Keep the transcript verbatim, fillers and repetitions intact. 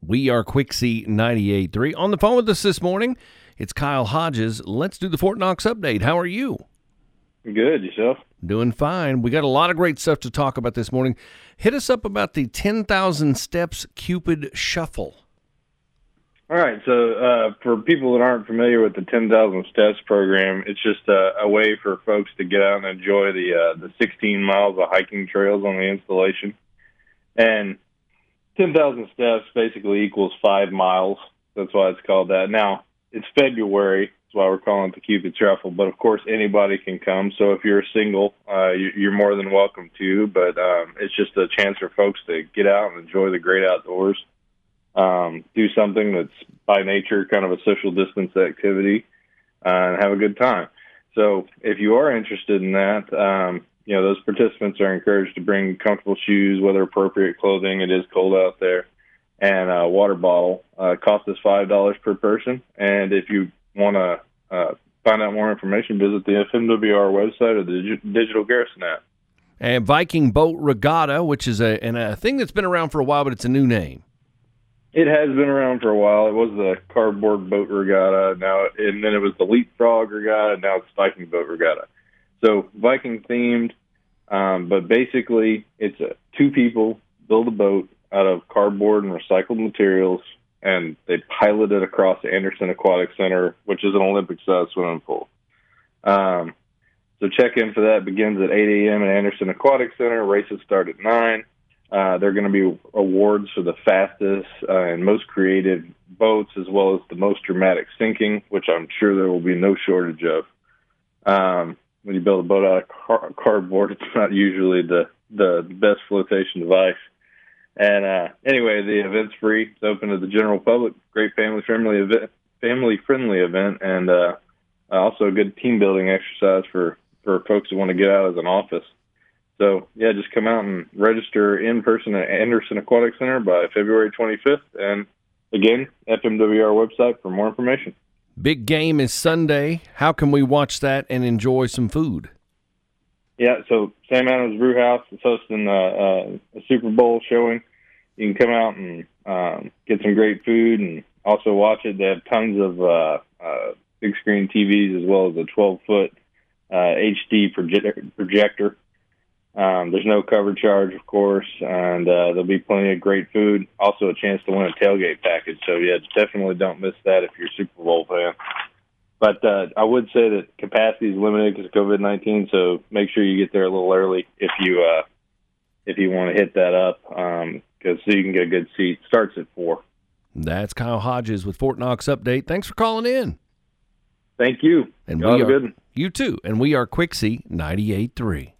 We are Quixie ninety-eight point three. On the phone with us this morning, it's Kyle Hodges. Let's do the Fort Knox update. How are you? Good. Yourself? Doing fine. We got a lot of great stuff to talk about this morning. Hit us up about the ten thousand Steps Cupid Shuffle. All right. So uh, for people that aren't familiar with the ten thousand Steps program, it's just a, a way for folks to get out and enjoy the uh, the sixteen miles of hiking trails on the installation. And ten thousand steps basically equals five miles. That's why it's called that. Now, it's February. That's why we're calling it the Cupid Shuffle. But, of course, anybody can come. So if you're single, uh, you're more than welcome to. But um, it's just a chance for folks to get out and enjoy the great outdoors, um, do something that's by nature kind of a social distance activity, uh, and have a good time. So if you are interested in that, um, you know, those participants are encouraged to bring comfortable shoes, weather appropriate clothing. It is cold out there, and a water bottle. Uh, cost us five dollars per person. And if you want to uh, find out more information, visit the F M W R website or the Dig- Digital Garrison app. And Viking Boat Regatta, which is a, and a thing that's been around for a while, but it's a new name. It has been around for a while. It was the Cardboard Boat Regatta, now, and then it was the Leapfrog Regatta. Now it's Viking Boat Regatta. So Viking themed, um, but basically it's a, two people build a boat out of cardboard and recycled materials, and they pilot it across the Anderson Aquatic Center, which is an Olympic-sized swimming pool. Um, so check-in for that begins at eight a.m. at Anderson Aquatic Center. Races start at nine. Uh, there are going to be awards for the fastest uh, and most creative boats, as well as the most dramatic sinking, which I'm sure there will be no shortage of. Um, when you build a boat out of car- cardboard, it's not usually the, the best flotation device. And uh, anyway, the event's free. It's open to the general public. Great family-friendly event, family-friendly event, and uh, also a good team-building exercise for, for folks who want to get out as an office. So, yeah, just come out and register in person at Anderson Aquatic Center by February twenty-fifth. And, again, F M W R website for more information. Big game is Sunday. How can we watch that and enjoy some food? Yeah, so Sam Adams Brew House is hosting a, a, a Super Bowl showing. You can come out and um, get some great food and also watch it. They have tons of uh, uh, big screen T Vs as well as a twelve-foot uh, H D proje- projector. Um, there's no cover charge, of course, and uh, there'll be plenty of great food. Also a chance to win a tailgate package. So, yeah, definitely don't miss that if you're a Super Bowl fan. But uh, I would say that capacity is limited because of COVID nineteen, so make sure you get there a little early if you uh, if you want to hit that up, because um, so you can get a good seat. Starts at four. That's Kyle Hodges with Fort Knox Update. Thanks for calling in. Thank you. And Y'all we have a are, good one. You too. And we are Quixie ninety-eight point three.